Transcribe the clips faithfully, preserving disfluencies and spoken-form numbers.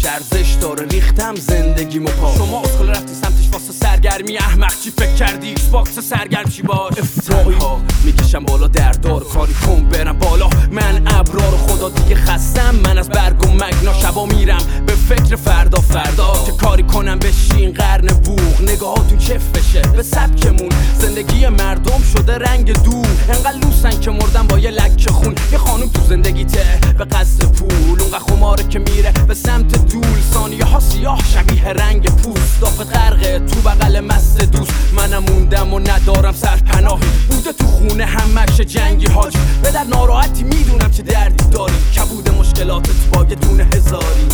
بیشتر زشت داره ریختم زندگیمو پا. شما اصخل رفتی سمتش واسه سرگرمی، احمق چی فکر کردی ایکس باکس سرگرم چی باش؟ افترائی ها میکشم بالا دردار کاری کن برم بالا، من ابرار خدا دیگه خستم، من از برگ و مگنا شبا میرم به فکر فردا فردا که کاری کنم بشین قرن بوغ، نگاهاتون چف بشه به سبکمون، زندگی مردم شده رنگ دور، انقدر لوسن که مردن با یه لکه خون، یه خانوم تو زندگیته به قصد پول، اونقدر خماره که میره به سمت دول، ثانیه ها سیاه شبیه رنگ پوست، دافت غرقه تو بغل مست دوست، منم موندم و ندارم سرپناهی، بوده تو خونه همش جنگی حاج، به در ناراحتی میدونم چه دردی داری، کبود مشکلاتت با یه دونه هزاری.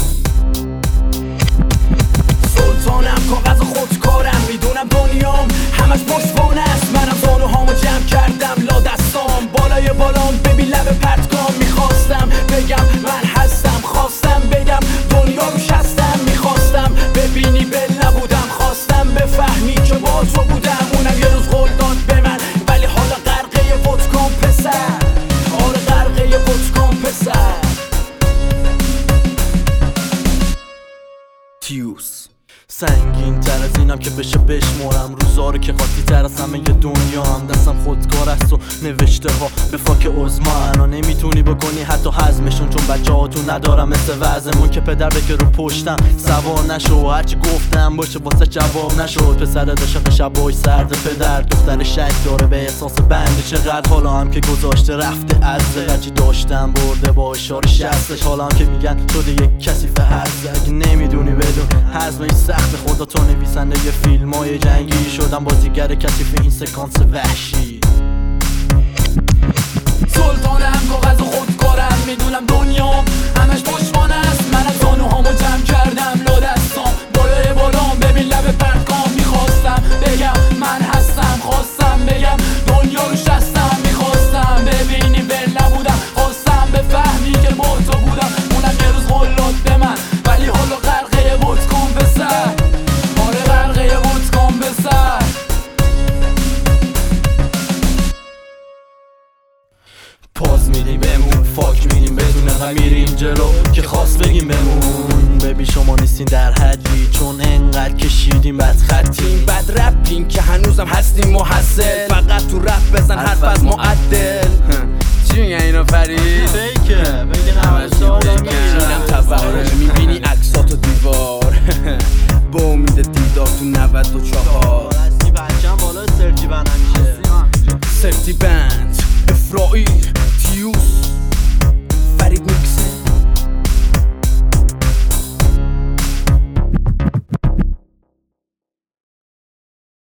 سلطانم کاغذ خودکارم، میدونم دنیام همش پشتوانه است، منم زانوهامو جمع کردم لا دستام، بالای بالام ببین لب پرتگام، میخواستم بگم من هستم، خواستم بگم دنیا رو شستم، میخواستم ببینی بل نبودم، خواستم بفهمی که با تو بودم، اونم یه روز قول داد به من، ولی حالا غرقه ودکام پسر، آره غرقه ودکام پسر. تیوس سنگین تر از اینم که بشه بشمرم، روزا رو که قاطی تر از همه دنیا هم، دستم خودکار است و نوشته ها به فاک عظما، نمیتونی بکنی حتی هضمشون، چون بچه هاتون ندارم مثل وضعمون که پدر بگه رو پشتم سوار نشو، هرچی گفتم باشه واسه جواب نشد، پسر داشق شبای سرد پدر، دختر شک داره به احساس بنده، چقدر حالا هم که گذاشته رفته از هرچی داشتم برده با اشاره شستش، حالا هم که میگن شده یک کثیف هرز، اگه نمیدونی بدون هضمش سخت، خدا تو نویسنده یه فیلم های جنگی، شدم بازیگر کثیف این سکانس وحشی. سلطانم کاغذ خودکارم، میدونم دنیام همش پشتوانه است، من از زانوهامو جمع کردم لا دستام، بالای بالام ببین لب پرتگام، میخواستم بگم من هستم، خواستم بگم دنیا رو شستم، میخواستم ببینی بل نبودم، خواستم بفهمی که با تو بودم، اونم یه روز قول داد به من، ولی حالا غرقه ودکام پسر، آره غرقه ودکام پسر. پاز میدیم بمون، فاک میدیم بدون غم میریم جلو که خواست بگیم بمون، ببین شما نیستین در حدی، چون انقدر کشیدیم بد خطیم، بد رپین که هنوزم هستیم محصل، فقط تو رپ بزن حرف از معدل. چی میگن اینو فرید؟ فیکه بگین همه سالا میرم تبهره، میبینی عکساتو دیوار با امید دیدار تو نود و چهار،